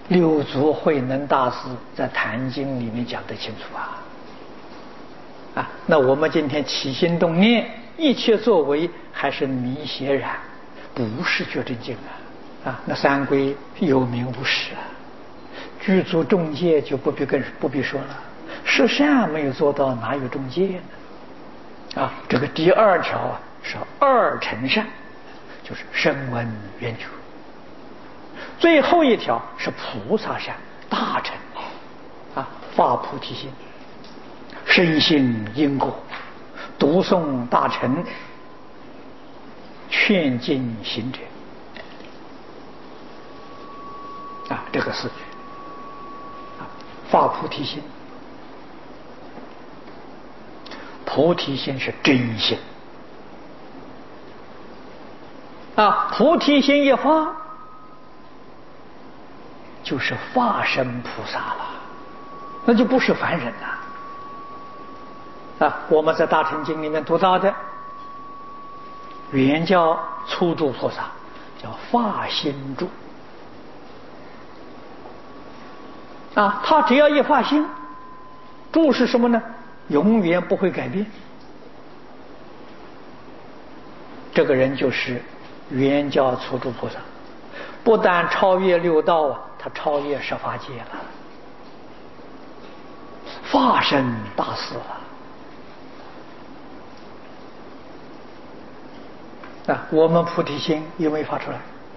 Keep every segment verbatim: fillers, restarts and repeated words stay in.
六祖慧能大师在《坛经》里面讲得清楚啊！啊，那我们今天起心动念，一切作为还是迷邪染，不是觉真经啊！啊，那三归有名无实啊！具足众戒就不必跟不必说了，十善没有做到，哪有众戒呢？啊，这个第二条啊是二乘善，就是声闻缘觉。最后一条是菩萨善，大乘啊，发菩提心，深信因果，读诵大乘，劝进行者啊，这个四句啊，发菩提心，菩提心是真心啊，菩提心一发，就是化身菩萨了，那就不是凡人了啊！我们在《大乘经》里面读到的，原叫初住菩萨，叫化心住啊。他只要一发心，住是什么呢？永远不会改变。这个人就是原教初住菩萨，不但超越六道啊，他超越十法界了，化身大士了啊！我们菩提心有没有发出来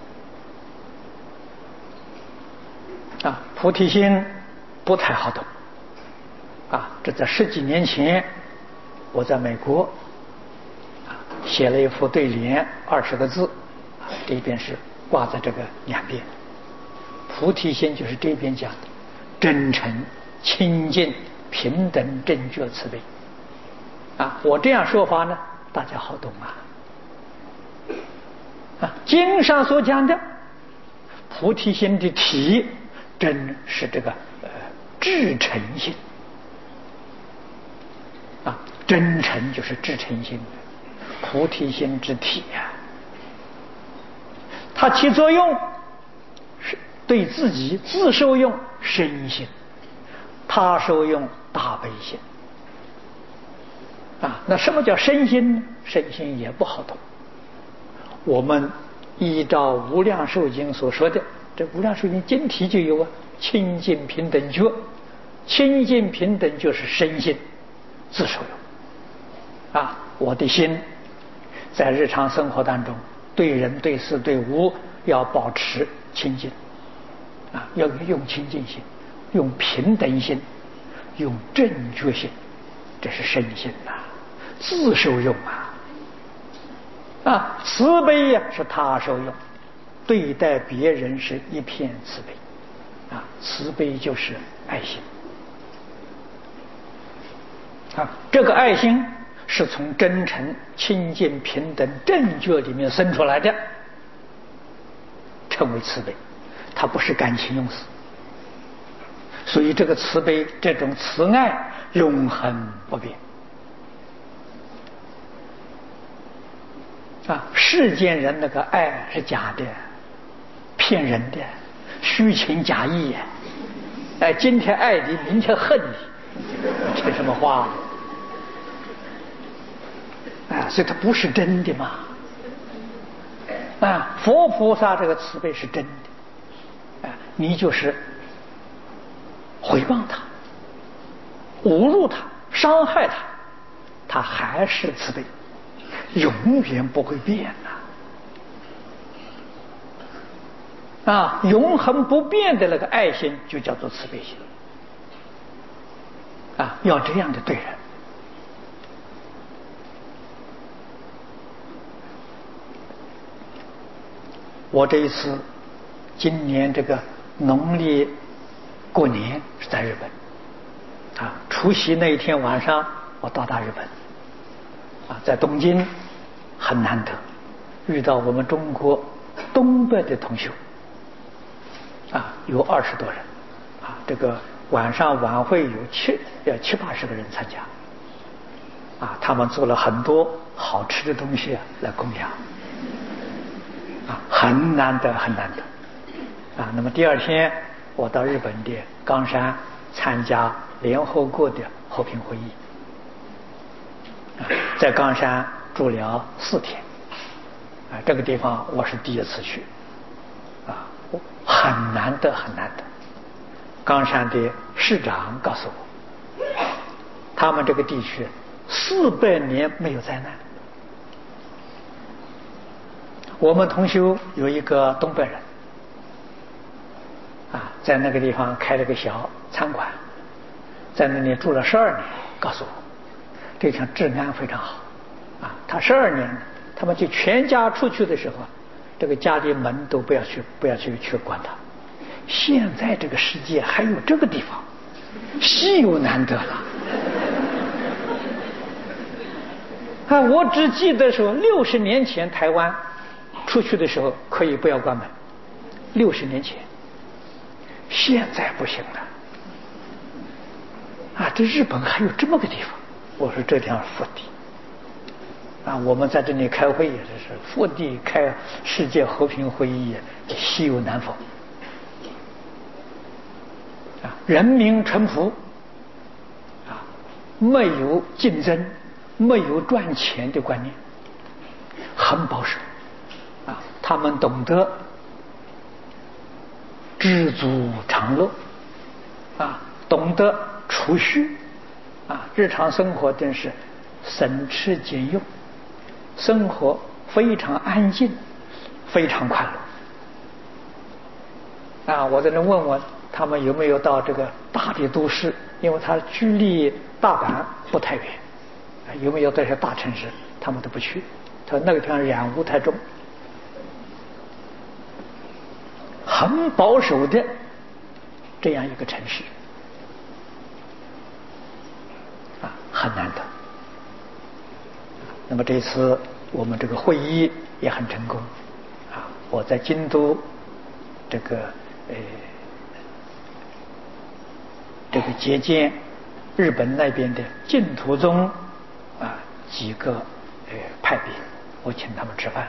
啊？菩提心不太好懂啊！这在十几年前，我在美国啊写了一副对联，二十个字，啊，这边是挂在这个两边。菩提心就是这边讲的真诚、清净、平等、正觉、慈悲啊！我这样说法呢，大家好懂啊。啊，经上所讲的菩提心的体，真是这个呃至诚心啊，真诚就是至诚心，菩提心之体呀、啊，它起作用是对自己自受用身心，他受用大悲心啊。那什么叫身心呢？身心也不好懂。我们依照无量寿经所说的，这无量寿经经题就有啊，清净平等觉，清净平等就是身心自受用啊。我的心在日常生活当中，对人对事对物要保持清净啊，要用清净心，用平等心，用正觉心，这是身心呐、啊，自受用啊。啊，慈悲呀、啊、是他受用，对待别人是一片慈悲，啊，慈悲就是爱心，啊，这个爱心是从真诚、清净、平等、正觉里面生出来的，称为慈悲，它不是感情用事，所以这个慈悲，这种慈爱永恒不变。啊，世间人那个爱是假的，骗人的，虚情假意。哎，今天爱你，明天恨你，这什么话？啊，所以它不是真的嘛。啊，佛菩萨这个慈悲是真的，啊，你就是诽谤他、侮辱他、伤害他，他还是慈悲。永远不会变呐、啊！啊，永恒不变的那个爱心就叫做慈悲心啊！要这样的对人。我这一次，今年这个农历过年是在日本啊，除夕那一天晚上，我到达日本啊，在东京。很难得遇到我们中国东北的同学啊，有二十多人啊，这个晚上晚会有七呃七八十个人参加啊，他们做了很多好吃的东西啊来供养啊，很难得很难得啊。那么第二天我到日本的冈山参加联合国的和平会议，啊，在冈山住了四天，啊，这个地方我是第一次去，啊，很难得很难得。冈山的市长告诉我，他们这个地区四百年没有灾难。我们同修有一个东北人，啊，在那个地方开了个小餐馆，在那里住了十二年，告诉我，这地方治安非常好，啊，他十二年，他们就全家出去的时候，这个家里门都不要去，不要去去关它。现在这个世界还有这个地方，稀有难得了。啊，我只记得说，六十年前台湾出去的时候可以不要关门，六十年前，现在不行了。啊，这日本还有这么个地方，我说这地方福地。啊，我们在这里开会也是福地开世界和平会议，稀有难逢。啊，人民臣服，啊，没有竞争，没有赚钱的观念，很保守。啊，他们懂得知足常乐，啊，懂得储蓄，啊，日常生活真是省吃俭用，生活非常安静，非常快乐。啊，我在那问问他们有没有到这个大的都市，因为他距离大阪不太远，啊，有没有到这些大城市，他们都不去。他说那个地方染污太重，很保守的这样一个城市，啊，很难得。那么这次我们这个会议也很成功，啊，我在京都这个呃这个接见日本那边的净土宗啊几个呃派别，我请他们吃饭。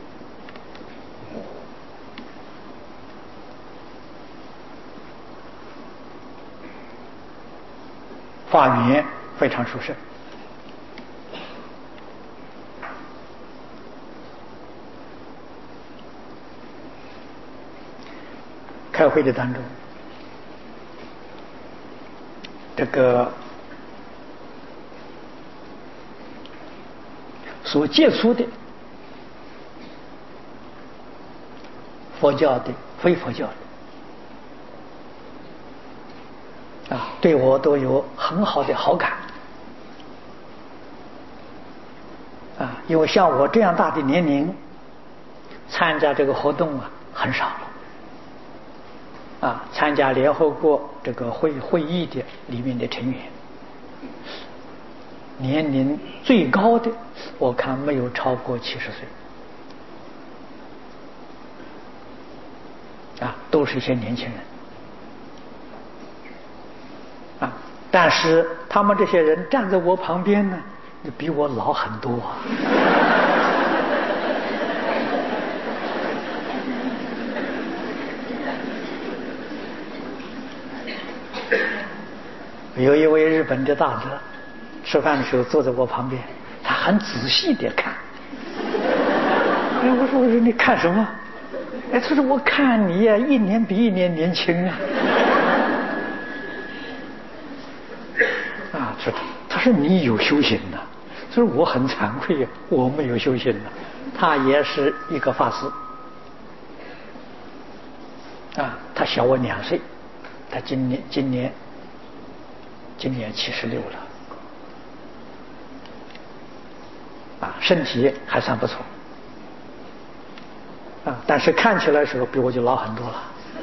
法缘非常殊胜，开会的当中，这个所接触的佛教的、非佛教的啊，对我都有很好的好感啊，因为像我这样大的年龄参加这个活动啊很少了啊，参加联合国这个会会议的里面的成员，年龄最高的我看没有超过七十岁啊，都是一些年轻人啊，但是他们这些人站在我旁边呢，比我老很多啊。有一位日本的大德，吃饭的时候坐在我旁边，他很仔细地看。哎，我说我说你看什么？哎，他说我看你呀，一年比一年年轻啊。啊，说他说你有修行的，所以我很惭愧呀，我没有修行的。他也是一个法师，啊，他小我两岁，他今年今年今年七十六了，啊，身体还算不错，啊，但是看起来的时候比我就老很多了，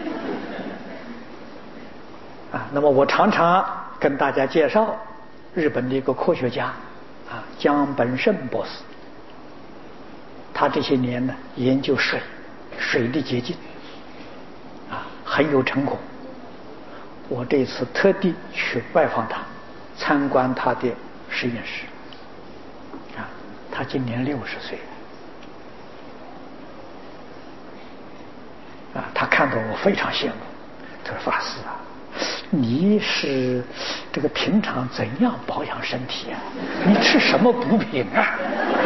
啊，那么我常常跟大家介绍日本的一个科学家，啊，江本胜博士，他这些年呢研究水，水的结晶，啊，很有成果。我这次特地去拜访他，参观他的实验室，啊，他今年六十岁了，啊，他看到我非常羡慕， 他说法师啊，你是这个平常怎样保养身体啊？你吃什么补品啊？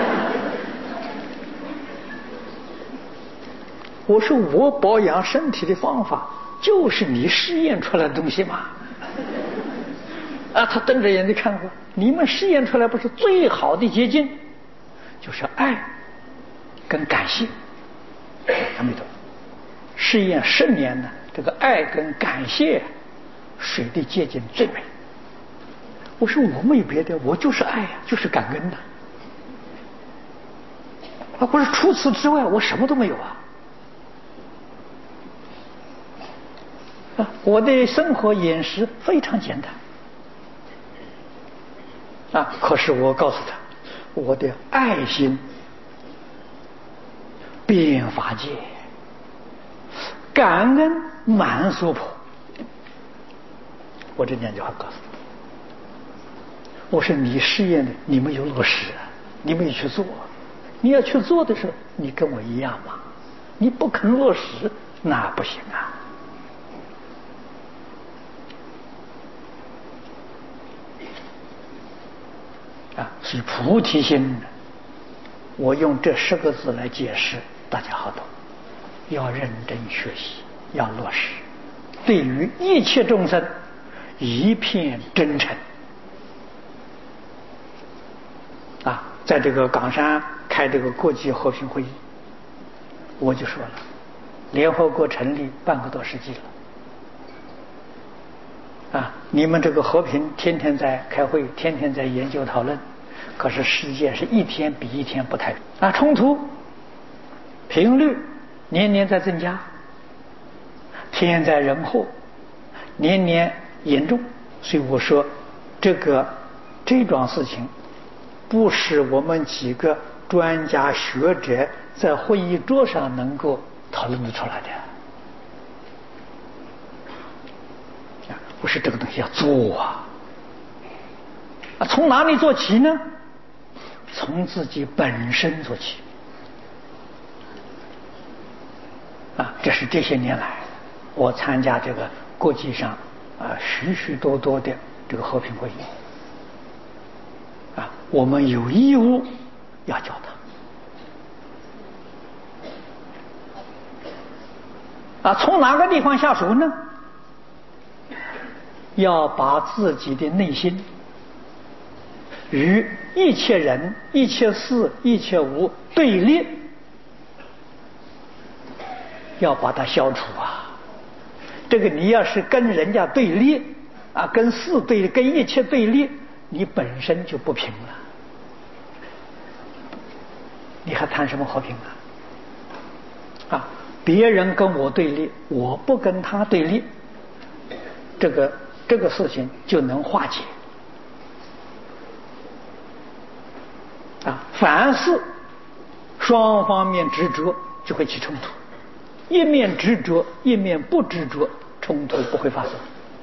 我说我保养身体的方法就是你试验出来的东西嘛。啊，他瞪着眼睛看过，你们试验出来不是最好的捷径，就是爱跟感谢。他没懂，试验十年呢，这个爱跟感谢谁的捷径最美？我说我没有别的，我就是爱呀、啊，就是感恩呐、啊。啊，不是除此之外我什么都没有啊。啊，我的生活饮食非常简单。啊，可是我告诉他，我的爱心遍法界，感恩满娑婆。我这两句话告诉他，我说你试验的你没有落实啊，你没有去做，你要去做的时候，你跟我一样嘛，你不肯落实那不行啊。啊，所以菩提心，我用这十个字来解释，大家好懂。要认真学习，要落实，对于一切众生一片真诚。啊，在这个冈山开这个国际和平会议，我就说了，联合国成立半个多世纪了。啊，你们这个和平天天在开会，天天在研究讨论，可是世界是一天比一天不太平啊，冲突频率年年在增加，天灾人祸年年严重。所以我说，这个这桩事情不是我们几个专家学者在会议桌上能够讨论得出来的。不是这个东西要做啊！啊，从哪里做起呢？从自己本身做起。啊，这是这些年来我参加这个国际上啊许许多多的这个和平会议。啊，我们有义务要教他。啊，从哪个地方下手呢？要把自己的内心与一切人、一切事、一切物对立，要把它消除啊！这个你要是跟人家对立啊，跟事对立，跟一切对立，你本身就不平了，你还谈什么和平啊？啊，别人跟我对立，我不跟他对立，这个。这个事情就能化解啊！凡是双方面执着，就会起冲突；一面执着，一面不执着，冲突不会发生。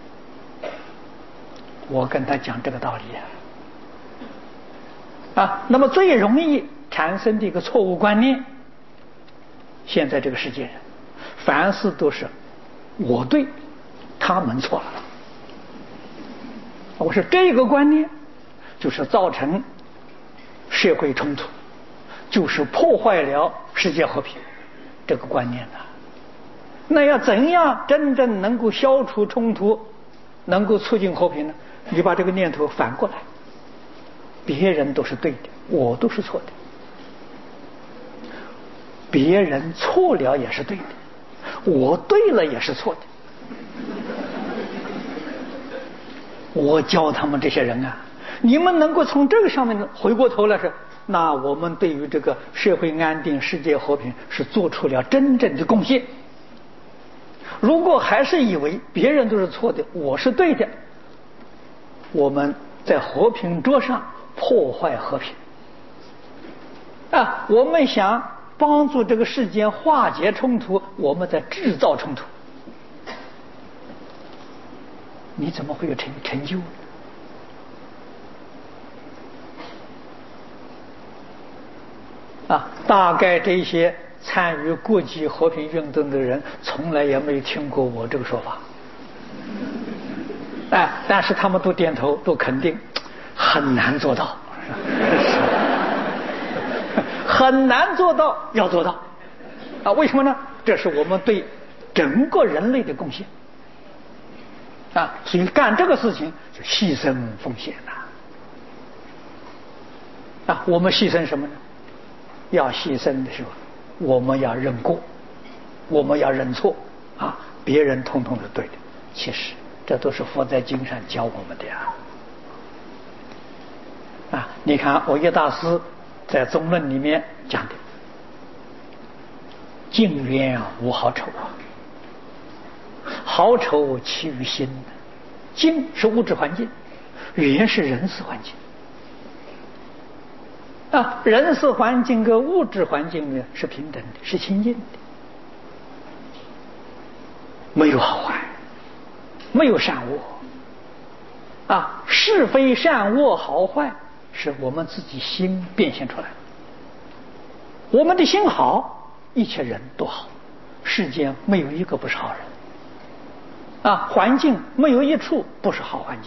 我跟他讲这个道理啊！啊，那么最容易产生的一个错误观念，现在这个世界上，凡事都是我对，他们错了。我说这个观念就是造成社会冲突，就是破坏了世界和平这个观念呢、啊。那要怎样真正能够消除冲突，能够促进和平呢？你把这个念头反过来，别人都是对的，我都是错的；别人错了也是对的，我对了也是错的。我教他们这些人啊，你们能够从这个上面回过头来说，那我们对于这个社会安定、世界和平是做出了真正的贡献。如果还是以为别人都是错的，我是对的，我们在和平桌上破坏和平啊！我们想帮助这个世间化解冲突，我们在制造冲突。你怎么会有成成就呢？啊，大概这些参与国际和平运动的人，从来也没有听过我这个说法。 哎，但是他们都点头，都肯定，很难做到，很难做到，要做到啊？为什么呢？这是我们对整个人类的贡献啊！所以干这个事情就牺牲奉献呐啊！我们牺牲什么呢？要牺牲的时候，我们要认过，我们要认错啊！别人通通是对的，其实这都是佛在经上教我们的呀。啊，你看耦业大师在宗论里面讲的，境缘无好丑啊，好丑起于心，境是物质环境，缘是人事环境啊，人事环境跟物质环境呢是平等的，是清净的，没有好坏，没有善恶啊，是非善恶好坏是我们自己心变现出来的。我们的心好，一切人都好，世间没有一个不是好人啊，环境没有一处不是好环境。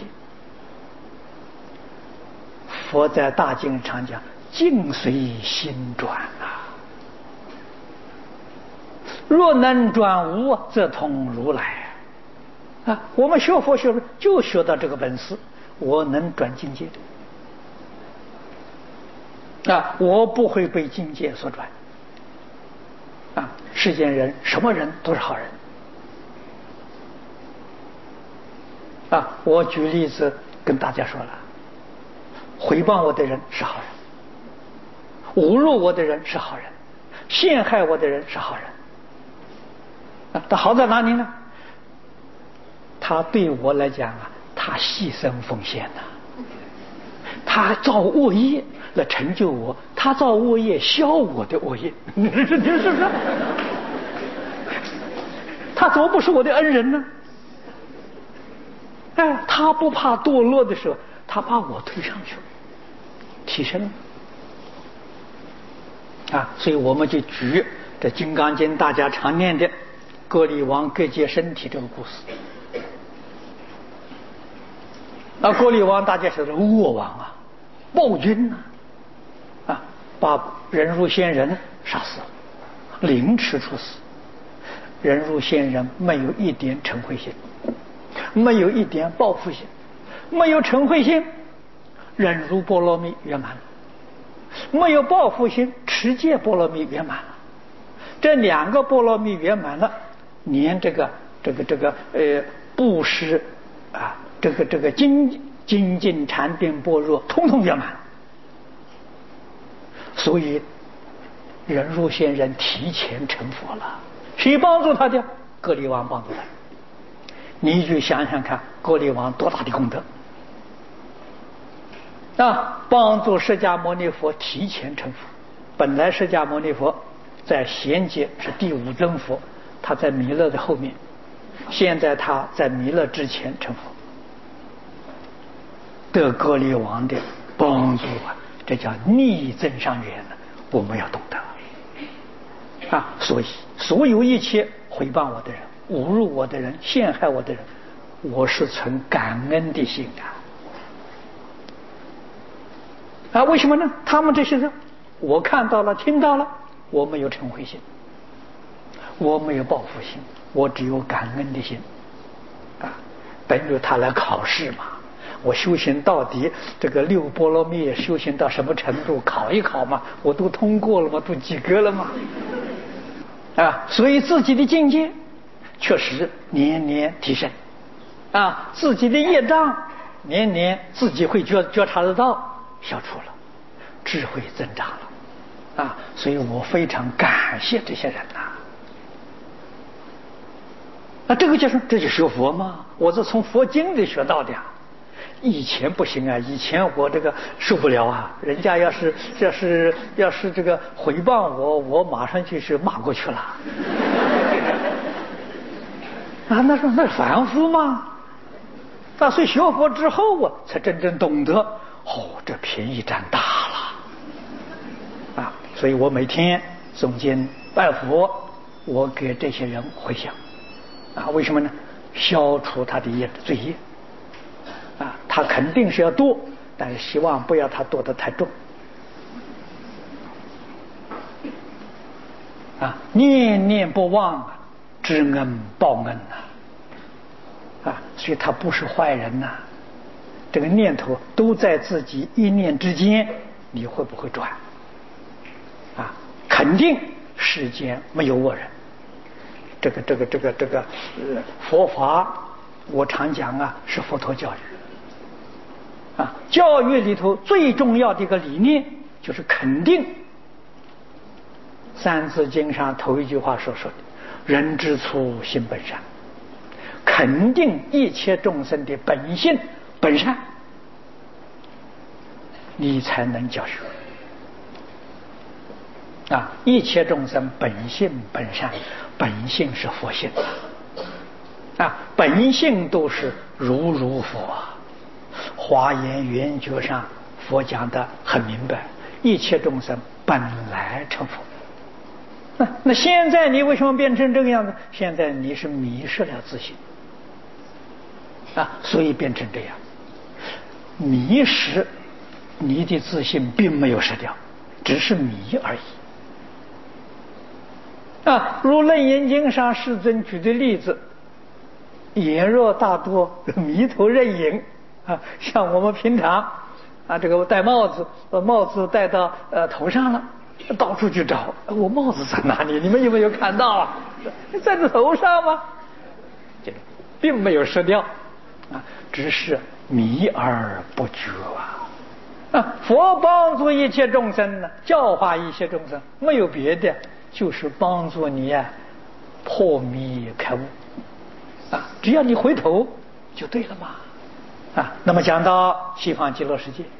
佛在大经常讲，境随心转啊，若能转无，则通如来啊！我们学佛学就学到这个本事，我能转境界的啊，我不会被境界所转啊！世间人什么人都是好人啊！我举例子跟大家说了，诽谤我的人是好人，侮辱我的人是好人，陷害我的人是好人啊！他好在哪里呢？他对我来讲啊，他牺牲奉献呐、啊，他造恶业来成就我，他造恶业消我的恶业，你说是不是？他怎么不是我的恩人呢？哎，他不怕堕落的时候，他把我推上去，提升啊！所以我们就举这《金刚经》大家常念的割礼王割截身体这个故事。那割礼王大家晓得恶王啊，暴君呐、啊，啊，把忍辱仙人杀死了，凌迟处死。忍辱仙人没有一点嗔恚心，没有一点报复心，没有嗔恚心，忍辱波罗蜜圆满了；没有报复心，持戒波罗蜜圆满了。这两个波罗蜜圆满了，连这个这个这个呃布施啊，这个这个精精进禅定般若，通通圆满。所以忍辱仙人提前成佛了。谁帮助他的？割礼王帮助他。你去想想看，割礼王多大的功德啊！帮助释迦牟尼佛提前成佛。本来释迦牟尼佛在贤劫是第五尊佛，他在弥勒的后面，现在他在弥勒之前成佛，得割礼王的帮助啊，这叫逆增上缘了。我们要懂得啊！所以所有一切诽谤我的人、侮辱我的人、陷害我的人，我是存感恩的心啊！啊，为什么呢？他们这些人，我看到了、听到了，我没有嗔恚心，我没有报复心，我只有感恩的心啊！等于他来考试嘛，我修行到底这个六波罗蜜修行到什么程度，考一考嘛，我都通过了嘛，都及格了嘛。啊，所以自己的境界确实年年提升啊，自己的业障年年自己会觉觉察得到消除了，智慧增长了啊，所以我非常感谢这些人呐、啊。那这个就是这就学佛嘛，我是从佛经里学到的呀。以前不行啊，以前我这个受不了啊，人家要是要是要是这个诽谤我，我马上就是骂过去了。啊，那是那是凡夫嘛。那所以学佛之后啊，才真正懂得，哦，这便宜占大了。啊，所以我每天诵经拜佛，我给这些人回向。啊，为什么呢？消除他的业罪业。 它肯定是要多，但是希望不要它多得太重。啊，念念不忘啊，知恩报恩呐，啊，所以他不是坏人呐。这个念头都在自己一念之间，你会不会转？啊，肯定世间没有恶人。这个这个这个这个呃，佛法我常讲啊，是佛陀教育。啊，教育里头最重要的一个理念就是肯定。三字经上头一句话所说的“人之初，性本善”，肯定一切众生的本性本善，你才能教学。啊，一切众生本性本善，本性是佛性啊，本性都是如如佛啊。华严圆觉上佛讲的很明白，一切众生本来成佛。那那现在你为什么变成这个样子？现在你是迷失了自信啊，所以变成这样。迷失你的自信并没有失掉，只是迷而已。啊，如《楞严经》上世尊举的例子，眼若大多，迷头认影啊，像我们平常啊，这个戴帽子，帽子戴到呃头上了，到处去找，我帽子在哪里？你们有没有看到啊？在这头上吗？这个并没有失掉啊，只是迷而不觉啊。啊，佛帮助一切众生呢，教化一切众生，没有别的，就是帮助你啊破迷开悟啊。只要你回头就对了嘛。啊，那么讲到西方极乐世界，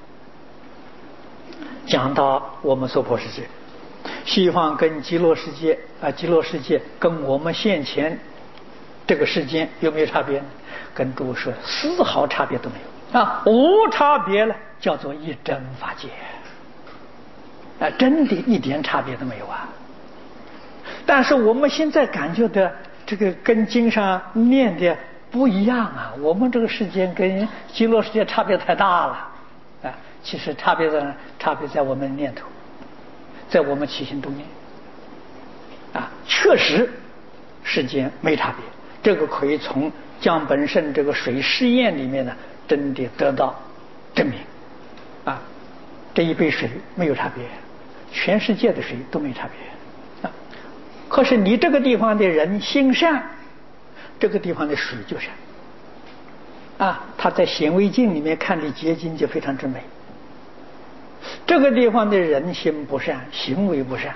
讲到我们娑婆世界，西方跟极乐世界啊，极乐世界跟我们现前这个世间有没有差别呢？跟诸位说，丝毫差别都没有啊，无差别了，叫做一真法界啊，真的一点差别都没有啊。但是我们现在感觉的这个跟经上念的不一样啊，我们这个世界跟极乐世界差别太大了啊。其实差别在差别在我们的念头，在我们起心动念啊，确实世间没差别。这个可以从江本胜这个水试验里面呢，真的得到证明啊。这一杯水没有差别，全世界的水都没差别啊。可是你这个地方的人心善，这个地方的水就善啊。他在显微镜里面看的结晶就非常之美。这个地方的人心不善，行为不善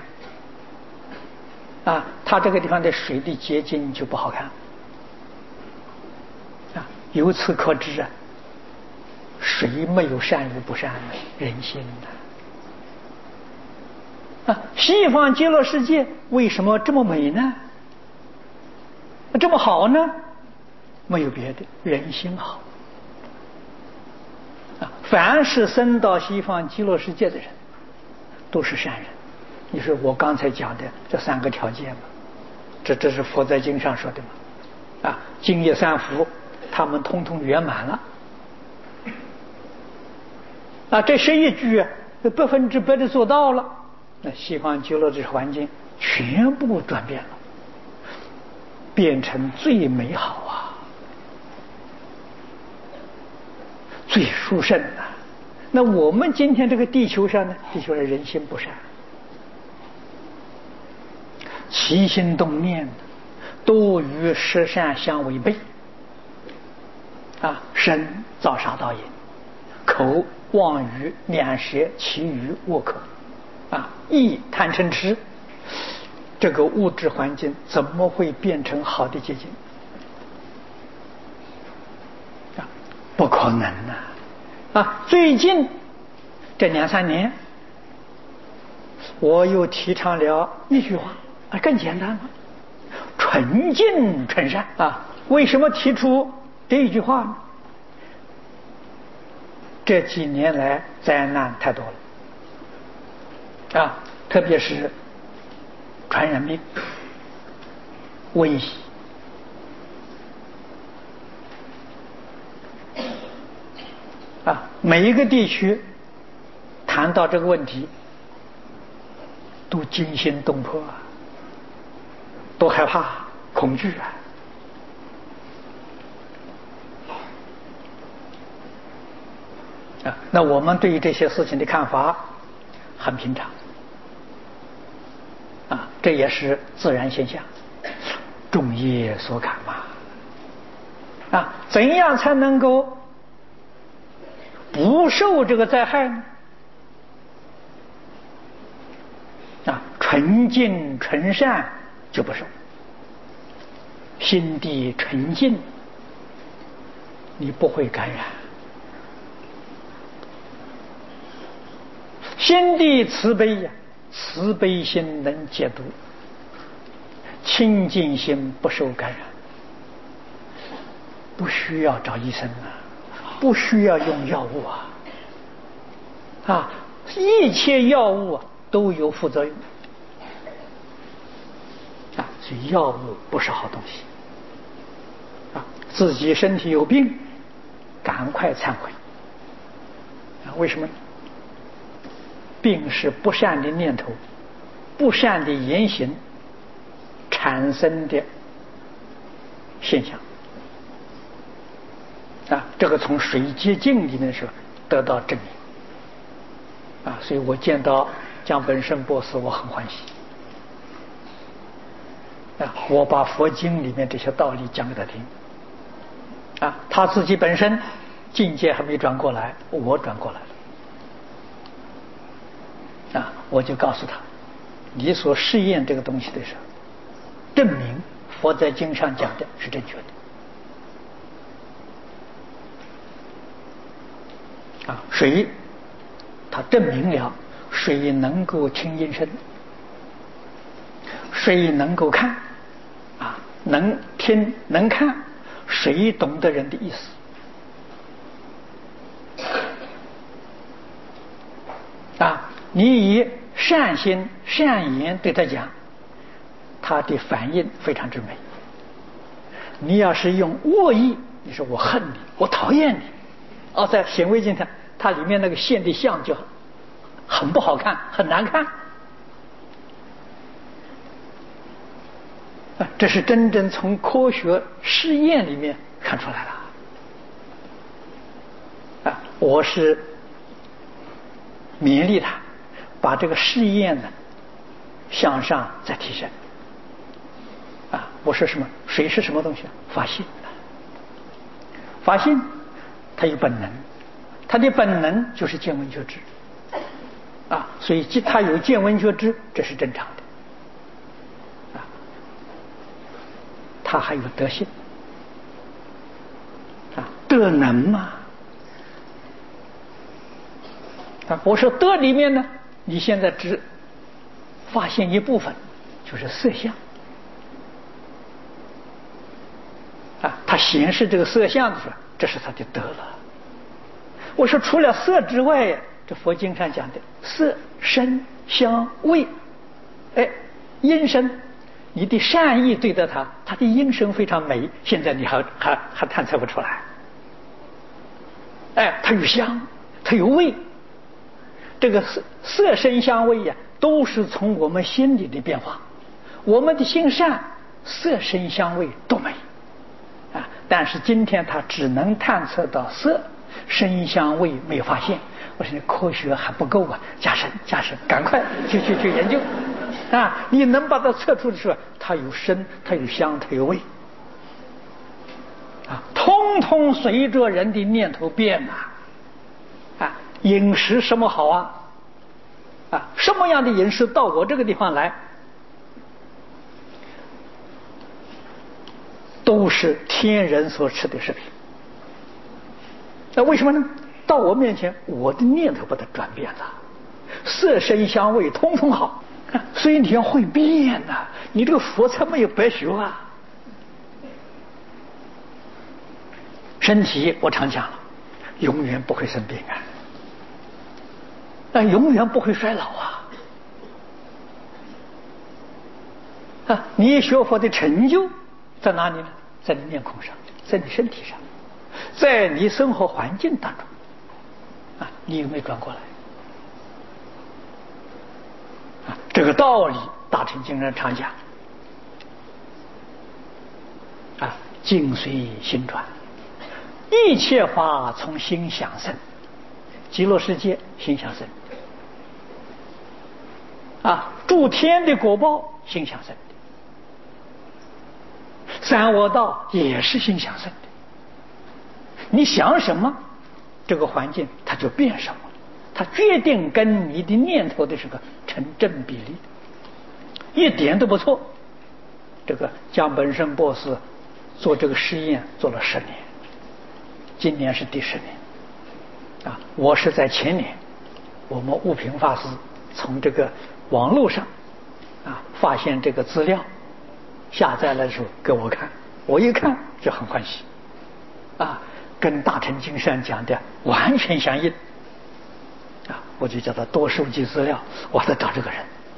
啊，他这个地方的水的结晶就不好看啊。由此可知啊，水没有善与不善的人心的啊。西方极乐世界为什么这么美呢？这么好呢？没有别的，人心好啊。凡是生到西方极乐世界的人，都是善人。你说我刚才讲的这三个条件嘛，这这是佛在经上说的嘛啊，净业三福，他们通通圆满了啊。这十一句啊，百分之百的做到了，那西方极乐的环境全部转变了，变成最美好啊，最殊胜啊。那我们今天这个地球上呢，地球上人心不善，起心动念都与十善相违背啊，身造杀盗淫，口妄语两舌绮语恶口啊，意贪嗔痴，这个物质环境怎么会变成好的结晶啊？不可能啊！啊，最近这两三年，我又提倡了一句话啊，更简单了，纯净纯善啊。为什么提出这一句话呢？这几年来灾难太多了啊，特别是传染病、瘟疫， 啊，每一个地区谈到这个问题，都惊心动魄啊，都害怕、恐惧啊。啊，那我们对于这些事情的看法很平常，啊，这也是自然现象，众业所感嘛。啊，怎样才能够不受这个灾害呢？啊，纯净纯善就不受，心地纯净，你不会感染。心地慈悲呀，慈悲心能解毒，清净心不受感染，不需要找医生啊，不需要用药物啊，啊，一切药物啊都有副作用啊，所以药物不是好东西啊。自己身体有病，赶快忏悔啊！为什么？病是不善的念头、不善的言行产生的现象啊，这个从水接镜里面说得到证明啊，所以我见到江本胜博士，我很欢喜啊，我把佛经里面这些道理讲给他听啊，他自己本身境界还没转过来，我转过来了。啊，我就告诉他，你所试验这个东西的时候，证明佛在经上讲的是正确的。啊，水，它证明了水能够听音声，水能够看，啊，能听能看，水懂得人的意思。啊，你以善心善言对他讲，他的反应非常之美。你要是用恶意，你说我恨你，我讨厌你，哦，在显微镜上，它里面那个现的像就很不好看，很难看。啊，这是真正从科学试验里面看出来了。啊，我是勉励他把这个试验呢向上再提升。啊，我说什么？水是什么东西啊？发心。发心，它有本能，它的本能就是见闻觉知。啊，所以它有见闻觉知，这是正常的。啊，它还有德性。啊，德能嘛。啊，我说德里面呢，你现在只发现一部分，就是色相。啊，它显示这个色相的时候，这是它的德了。我说除了色之外呀，这佛经上讲的色、声、香、味，哎，音声，你的善意对待它，它的音声非常美，现在你还还还探测不出来。哎，它有香，它有味。这个色色声香味呀，都是从我们心里的变化。我们的心善，色声香味都美啊。但是今天它只能探测到色声香味，没有发现。我说科学还不够啊，加深加深，赶快去去去研究啊！你能把它测出的时候，它有声，它有香，它有味啊，通通随着人的念头变啊。啊，饮食什么好啊？啊，什么样的饮食到我这个地方来，都是天人所吃的食品。那为什么呢？到我面前，我的念头把它转变了，色声香味通通好，所以你要会变呐、啊，你这个佛才没有白学啊。身体我常讲了，永远不会生病啊。但永远不会衰老啊！啊，你学佛的成就在哪里呢？在你面孔上，在你身体上，在你生活环境当中。 啊，你有没有转过来？啊，这个道理，大乘经上常讲。啊，境随心转，一切法从心想生，极乐世界心想生。啊，诸天的果报心想生的，三恶道也是心想生的。你想什么，这个环境它就变什么，它决定跟你的念头的这个成正比例，一点都不错。这个江本胜博士做这个实验做了十年，今年是第十年。啊，我是在前年，我们悟平法师从这个网络上啊发现这个资料，下载了的时候给我看，我一看就很欢喜，啊，跟大乘经上讲的完全相应。啊，我就叫他多收集资料，我得找这个人。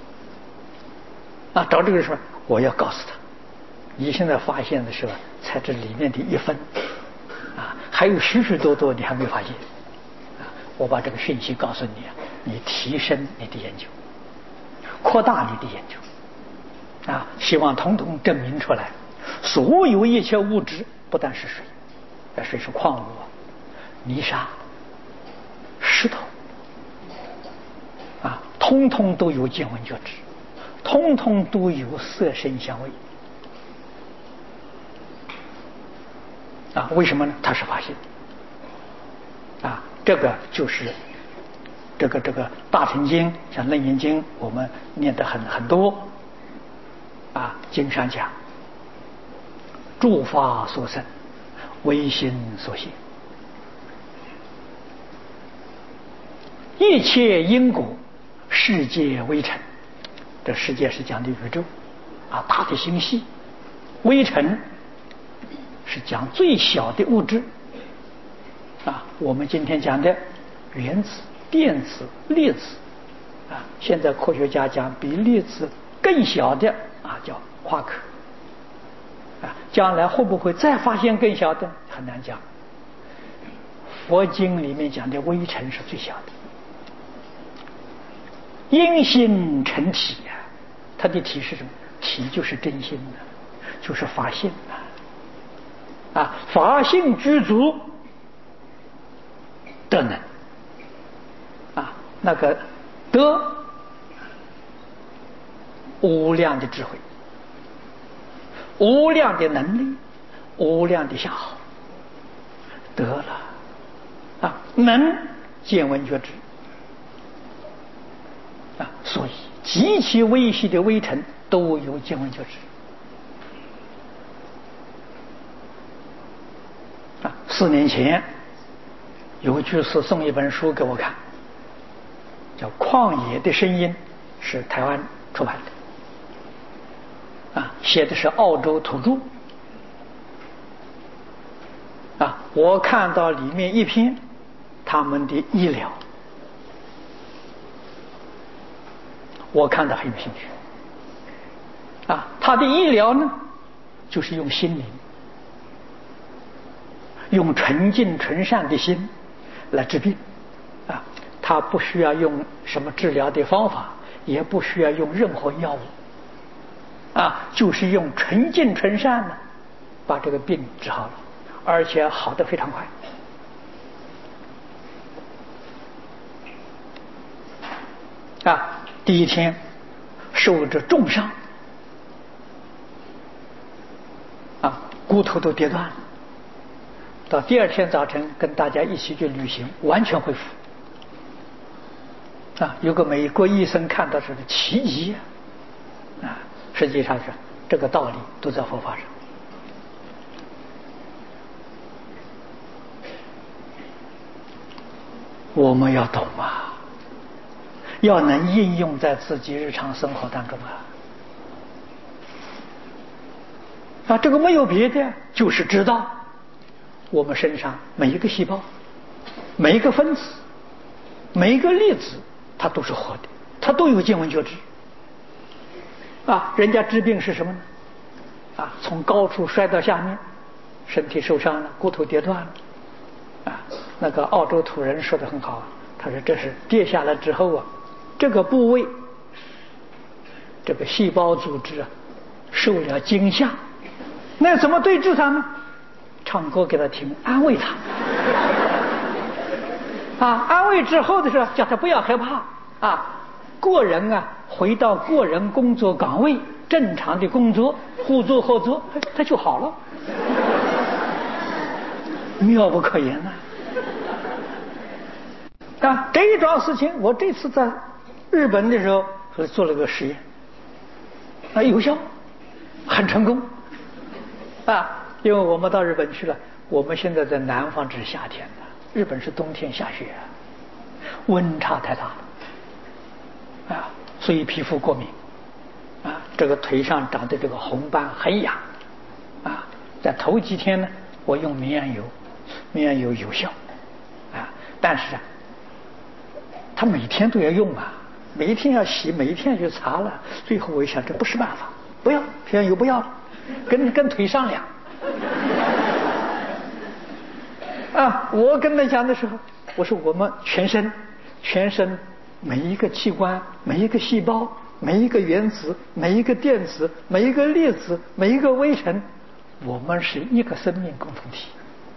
啊，找这个人说，我要告诉他，你现在发现的是吧，才这里面的一分，啊，还有许许多多你还没发现，啊，我把这个讯息告诉你啊，你提升你的研究，扩大你的研究，啊，希望统统证明出来，所有一切物质不但是水，那水是矿物啊，泥沙、石头，啊，通通都有见闻觉知，通通都有色声香味。啊，为什么呢？它是法性。啊，这个就是这个这个大乘经，像楞严经，我们念得很很多。啊，经上讲，诸法所生，唯心所现，一切因果，世界微尘。这世界是讲的宇宙，啊，大的星系，微尘。是讲最小的物质，啊，我们今天讲的原子、电子、粒子，啊，现在科学家讲比粒子更小的啊叫夸克，啊，将来会不会再发现更小的很难讲。佛经里面讲的微尘是最小的，因心成体呀、啊，它的体是什么？体就是真心的、啊，就是法性啊。啊，法性具足，德能。啊，那个德，无量的智慧，无量的能力，无量的相好，得了。啊，能见闻觉知。啊，所以极其微细的微尘都有见闻觉知。四年前，有居士送一本书给我看，叫《旷野的声音》，是台湾出版的，啊，写的是澳洲土著，啊，我看到里面一篇他们的医疗，我看到很有兴趣，啊，他的医疗呢，就是用心灵。用纯净纯善的心来治病，啊，他不需要用什么治疗的方法，也不需要用任何药物，啊，就是用纯净纯善呢，把这个病治好了，而且好得非常快。啊，第一天受着重伤，啊，骨头都跌断了。到第二天早晨跟大家一起去旅行，完全恢复。啊，有个美国医生看到是个奇迹啊！啊，实际上是这个道理都在佛法上。我们要懂啊，要能应用在自己日常生活当中啊。啊，这个没有别的，就是知道。我们身上每一个细胞、每一个分子、每一个粒子，它都是活的，它都有见闻觉知。啊，人家治病是什么呢？啊，从高处摔到下面，身体受伤了，骨头跌断了， 啊，那个澳洲土人说的很好，他说这是跌下来之后啊，这个部位这个细胞组织啊受了惊吓，那怎么对治他呢？唱歌给他听，安慰他。啊，安慰之后的时候，叫他不要害怕啊，个人啊回到个人工作岗位，正常的工作，互助合作，他就好了，妙不可言呐！啊，这一桩事情，我这次在日本的时候做了个实验，啊，有效，很成功，啊，因为我们到日本去了，我们现在在南方只是夏天的。日本是冬天下雪，温差太大了啊，所以皮肤过敏啊，这个腿上长的这个红斑很痒啊。在头几天呢，我用明眼油，明眼油有效啊，但是啊，他每天都要用啊，每一天要洗，每一天就擦了。最后我一想，这不是办法，不要明眼油不要了，跟跟腿商量。啊，我跟他讲的时候，我说我们全身，全身每一个器官、每一个细胞、每一个原子、每一个电子、每一个粒子、每一个微尘，我们是一个生命共同体。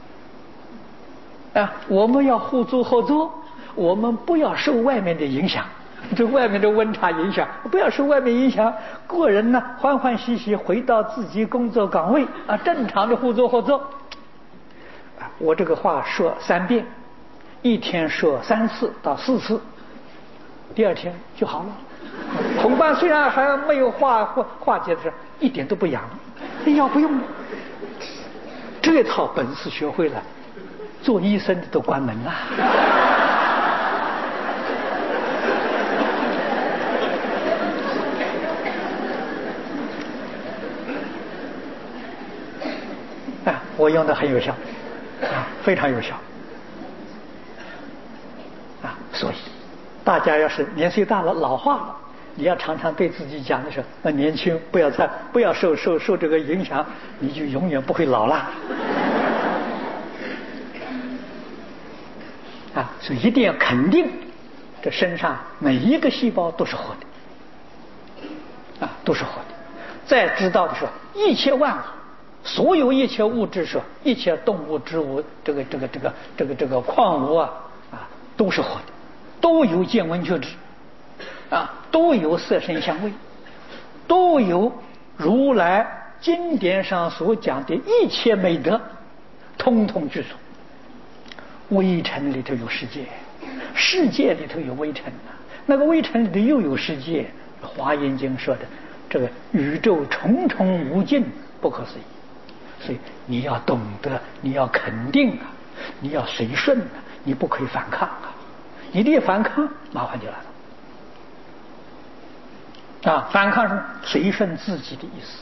啊，我们要互助合作，我们不要受外面的影响，这外面的温差影响，不要受外面影响，个人呢欢欢喜喜回到自己工作岗位啊，正常的互助合作。我这个话说三遍，一天说三次到四次，第二天就好了。红斑虽然还没有化化化解的时候，一点都不痒，药不用了。这套本事学会了，做医生的都关门了。啊，我用的很有效。啊，非常有效啊！所以大家要是年岁大了、老化了，你要常常对自己讲的时候，那年轻不要再不要受受受这个影响，你就永远不会老了啊！所以一定要肯定，这身上每一个细胞都是活的啊，都是活的。再知道的时候，一切万物。所有一切物质说，一切动物、植物，这个、这个、这个、这个、这个矿物啊啊，都是活的，都有见闻觉知啊，都有色声香味，都有如来经典上所讲的一切美德，通通具足。微尘里头有世界，世界里头有微尘啊，那个微尘里头又有世界。华严经说的这个宇宙重重无尽，不可思议。所以你要懂得，你要肯定啊，你要随顺啊，你不可以反抗啊！一旦反抗，麻烦就来了啊！反抗是随顺自己的意思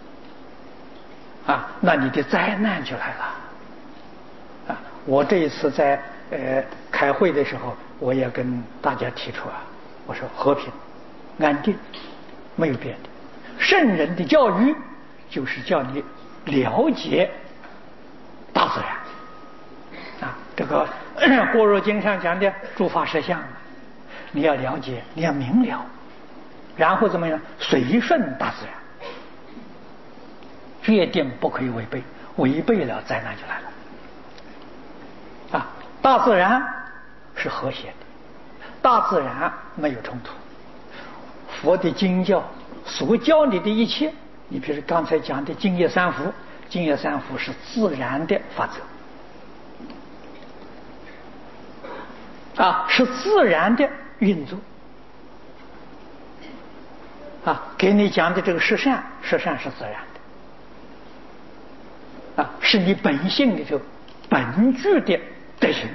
啊，那你的灾难就来了啊！我这一次在呃开会的时候，我也跟大家提出啊，我说和平、安定，没有别的。圣人的教育就是叫你了解大自然啊，这个《般若经》上讲的诸法实相，你要了解，你要明了，然后怎么样？随顺大自然，决定不可以违背，违背了灾难就来了啊！大自然是和谐的，大自然没有冲突。佛的经教所教你的一切，你比如刚才讲的净业三福，净业三福是自然的法则啊，是自然的运作啊。给你讲的这个十善，十善是自然的啊，是你本性里头本具的德行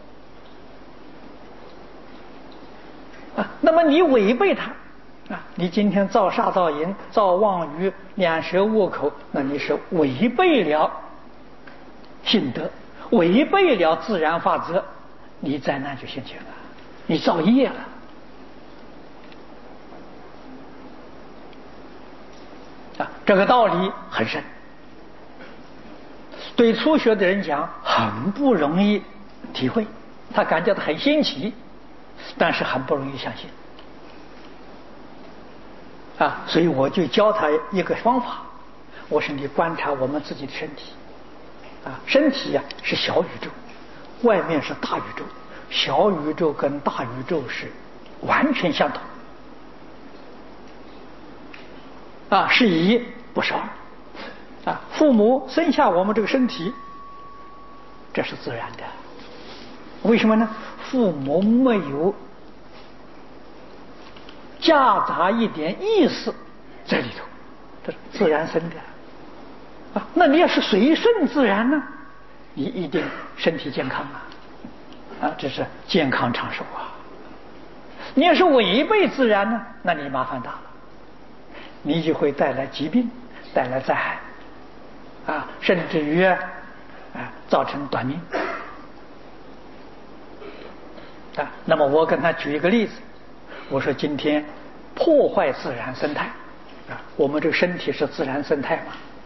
啊。那么你违背它啊，你今天造杀造淫造妄语两舌恶口，那你是违背了性德，违背了自然法则，你灾难就现前了，你造业了啊！这个道理很深，对初学的人讲很不容易体会，他感觉到很新奇，但是很不容易相信啊。所以我就教他一个方法，我说你观察我们自己的身体啊，身体呀、啊、是小宇宙，外面是大宇宙，小宇宙跟大宇宙是完全相同啊，是一不是二啊。父母生下我们这个身体，这是自然的，为什么呢？父母没有夹杂一点意识在里头，这是自然生的啊。那你要是随顺自然呢，你一定身体健康啊啊，这是健康长寿啊。你要是违背自然呢，那你麻烦大了，你就会带来疾病，带来灾害啊，甚至于啊造成短命啊。那么我跟他举一个例子，我说今天破坏自然生态啊，我们这个身体是自然生态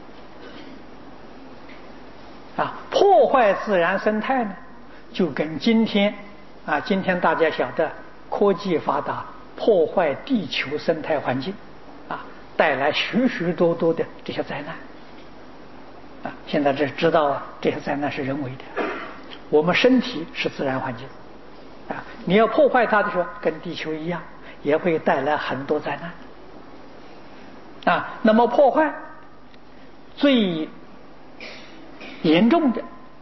嘛啊，破坏自然生态呢，就跟今天啊，今天大家晓得科技发达，破坏地球生态环境啊，带来许许多多的这些灾难啊。现在这知道啊，这些灾难是人为的，我们身体是自然环境啊，你要破坏它的时候，跟地球一样，也会带来很多灾难啊。那么破坏最严重的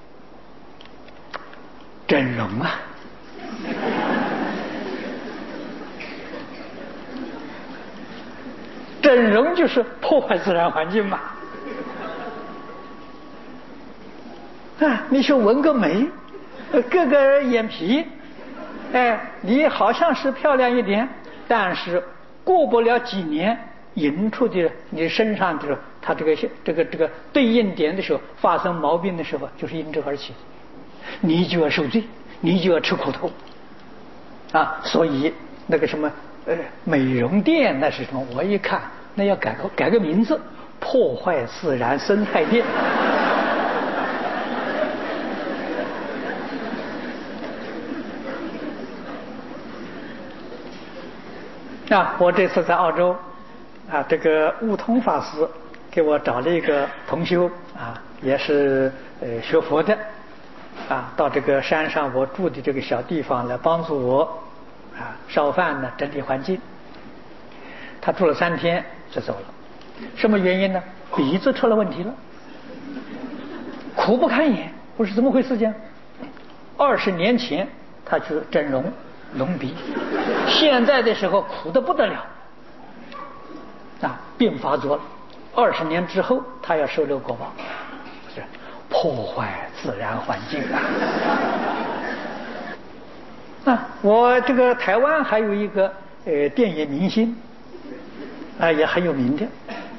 整容啊，整容就是破坏自然环境嘛啊！你说纹个眉，割个眼皮，哎，你好像是漂亮一点，但是过不了几年，引出的你身上的它这个这个这个对应点的时候，发生毛病的时候，就是因这而起，你就要受罪，你就要吃苦头啊！所以那个什么呃美容店那是什么？我一看那要改个改个名字，破坏自然生态店。啊，我这次在澳洲啊，这个悟通法师给我找了一个同修啊，也是呃学佛的啊，到这个山上我住的这个小地方来帮助我啊烧饭呢，整理环境。他住了三天就走了，什么原因呢？鼻子出了问题了，苦不堪言。我说怎么回事情？二十年前他去整容隆鼻，现在的时候苦得不得了啊，病发作了。二十年之后他要受这个果报，是破坏自然环境啊。啊，我这个台湾还有一个呃电影明星啊，也很有名的。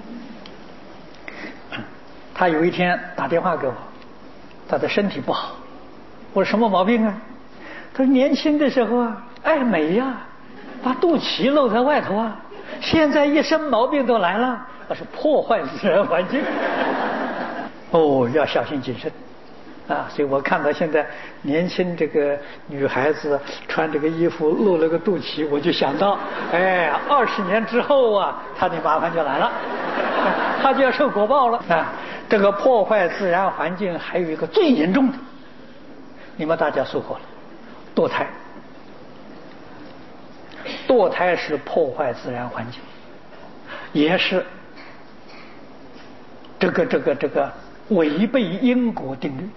他有一天打电话给我，他的身体不好。我说什么毛病啊？他说年轻的时候啊爱美呀、啊，把肚脐露在外头啊，现在一身毛病都来了，那是破坏自然环境。哦，要小心谨慎啊！所以我看到现在年轻这个女孩子穿这个衣服露了个肚脐，我就想到，哎，二十年之后啊，她的麻烦就来了，她就要受果报了啊！这个破坏自然环境还有一个最严重的，你们大家说过了，堕胎。堕胎是破坏自然环境，也是这个这个这个违背因果定律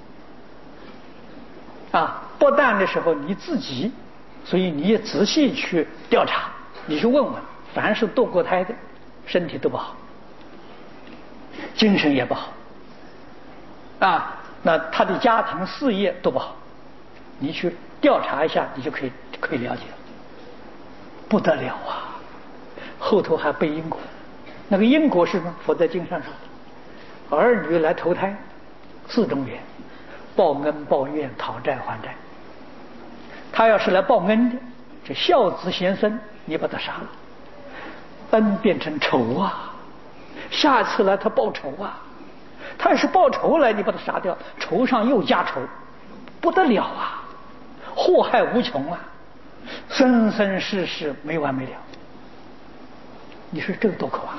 啊！不但的时候你自己，所以你也仔细去调查，你去问问，凡是堕过胎的，身体都不好，精神也不好啊，那他的家庭事业都不好，你去调查一下，你就可以可以了解了。不得了啊！后头还背因果，那个因果是什么？佛在经上说的，儿女来投胎四种缘，报恩报怨讨债还债。他要是来报恩的，这孝子贤孙你把他杀了，恩变成仇啊，下次来他报仇啊，他要是报仇来你把他杀掉，仇上又加仇，不得了啊！ 祸害无穷啊，生生世世没完没了。你说这个多可怕！